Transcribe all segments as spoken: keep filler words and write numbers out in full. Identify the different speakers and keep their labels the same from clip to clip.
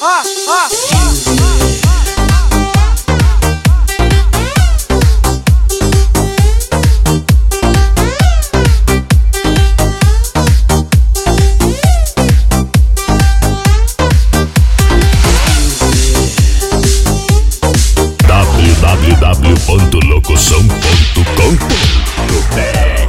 Speaker 1: ó, ó.
Speaker 2: w w w ponto locução ponto com ponto b r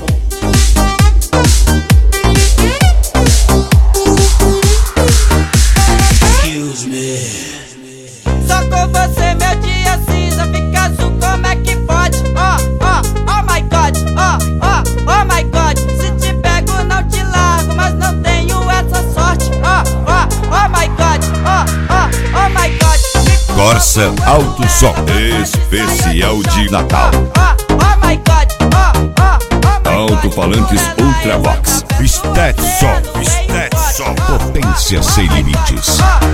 Speaker 1: Só com você meu dia cinza fica azul, como é que pode? Oh, oh, oh my god, oh, oh, oh my god. Se te pego não te largo, mas não tenho essa sorte. Oh, oh, oh my god, oh, oh, oh my god.
Speaker 2: Corsa Alto Som especial de Natal.
Speaker 1: Oh, oh my god, oh, oh, oh my god.
Speaker 2: Alto-falantes Ultravox. Estet Som, Estet Som. Potência sem limites.